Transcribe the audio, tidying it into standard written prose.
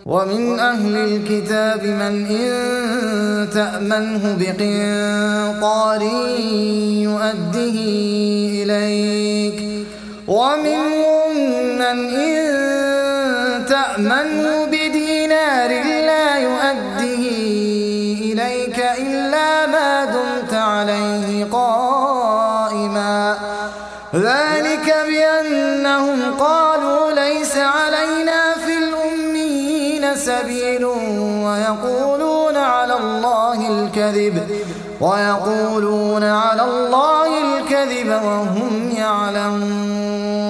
ومن أهل الكتاب من إن تأمنه بقنطار يؤده إليك ومنهم من إن تأمنه بدينار لا يؤده إليك إلا ما دمت عليه قائما ذلك بأنهم قالوا ليس علينا في الأميين سبيل ويقولون على الله الكذب وهم يعلمون